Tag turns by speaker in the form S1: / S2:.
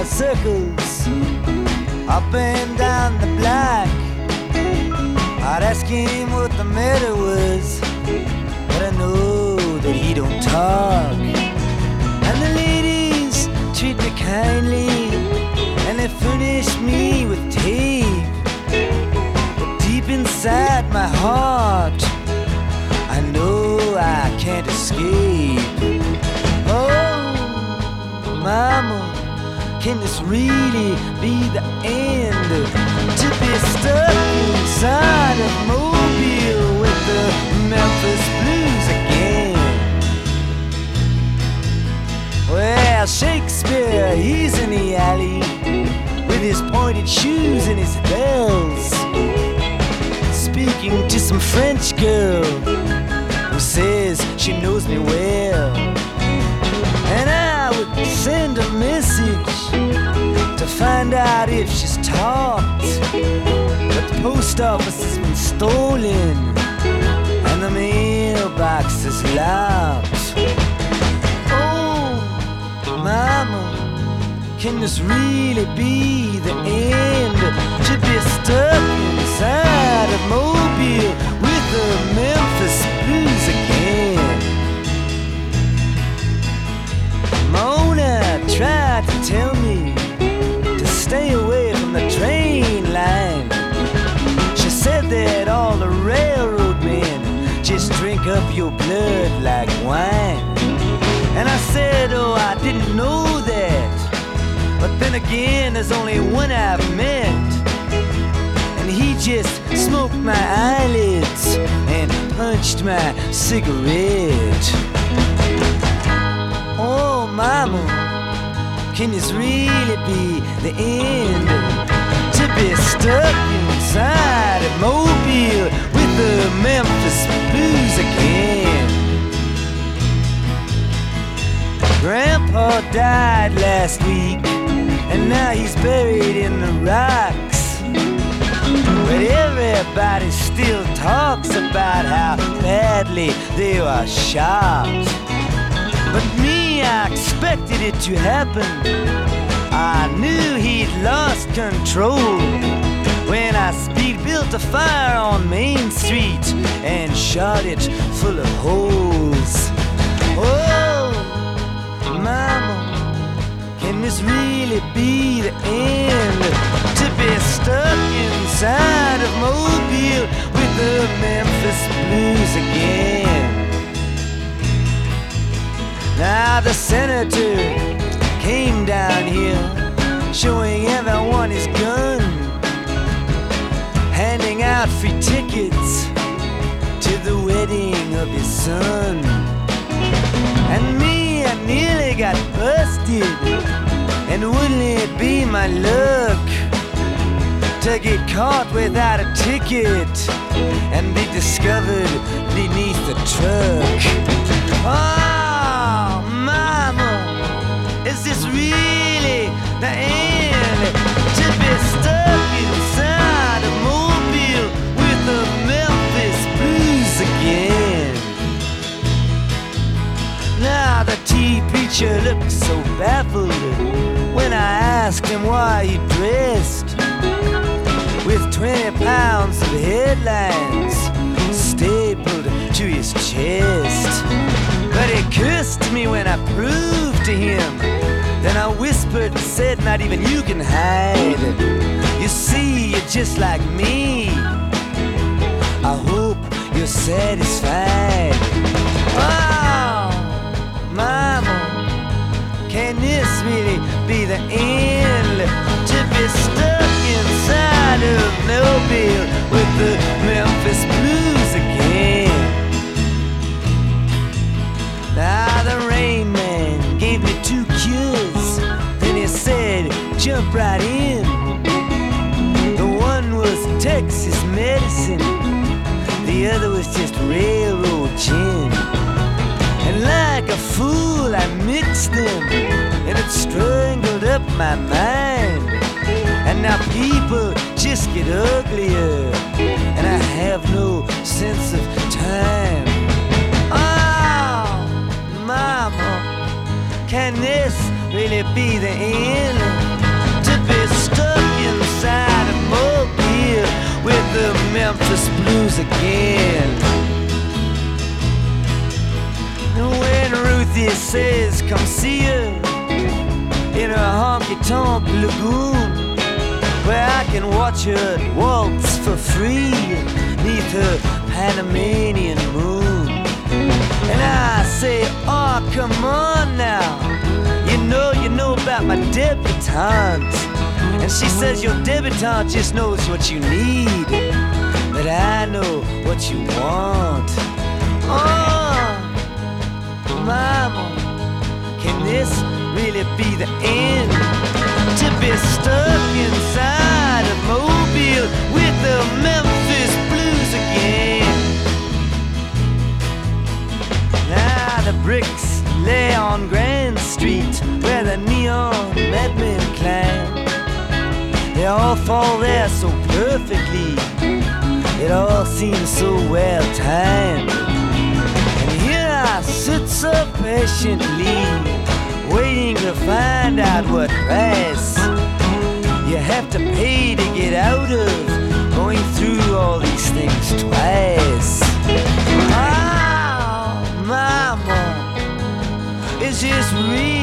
S1: circles up and down the block. I'd ask him what the matter was, but I know that he don't talk. And the ladies treat me kindly, and they furnish me with tape. But deep inside my heart, I know I can't escape. Oh, mama, can this really be the end? To be stuck inside of Mobile with the Memphis Blues again. Well, Shakespeare, he's in the alley with his pointed shoes and his bells, speaking to some French girl who says she knows me well. And I would send a message to find out if she's talked, but the post office has been stolen and the mailbox is locked. Oh, mama, can this really be the end? To be stuck inside of Mobile with the Memphis Blues again. Mona tried to tell me to stay away from the train line. She said that all the railroad men just drink up your blood like wine. And I said, oh, I didn't know that. But then again, there's only one I've met, and he just smoked my eyelids and punched my cigarette. Oh, mama, can this really be the end? To be stuck inside of Mobile with the Memphis Blues again. Grandpa died last week, and now he's buried in the rocks. But everybody still talks about how badly they were shot. But me, I expected it to happen. I knew he'd lost control when I speed-built a fire on Main Street and shot it full of holes. Oh, mama, can this really be the end? To be stuck inside of Mobile with the Memphis Blues again. Now the senator came down here, showing everyone his gun, handing out free tickets to the wedding of his son. And me, I nearly got busted, and wouldn't it be my luck to get caught without a ticket and be discovered beneath the truck? Oh, mama, is this really the end? To be stuck inside of Mobile with the Memphis Blues again. Now the tea preacher looked so baffled when I asked him why he dressed with 20 pounds of headlines stapled to his chest. But he cursed me when I proved to him. Then I whispered and said, not even you can hide. You see, you're just like me. I hope you're satisfied. Oh, mama, can this really be the end? To be stuck inside of Mobile with the Memphis Blues again. Now the Rain Man gave me 2 cures, then he said, jump right in. The one was Texas medicine, the other was just railroad gin. And like a fool I mixed them, and it strangled up my mind. And now people just get uglier, and I have no sense of time. Oh, mama, can this really be the end? Memphis blues again. And when Ruthie says come see her in her honky-tonk lagoon, where I can watch her waltz for free neath her Panamanian moon. And I say, oh, come on now, you know about my debutante. And she says, your debutante just knows what you need, but I know what you want. Oh, mama, can this really be the end? To be stuck inside a mobile with the Memphis blues again. Now the bricks lay on Grand Street where the neon madmen climb. They all fall there so perfectly, it all seems so well timed. And here I sit so patiently, waiting to find out what price you have to pay to get out of going through all these things twice. Oh, mama, is this real?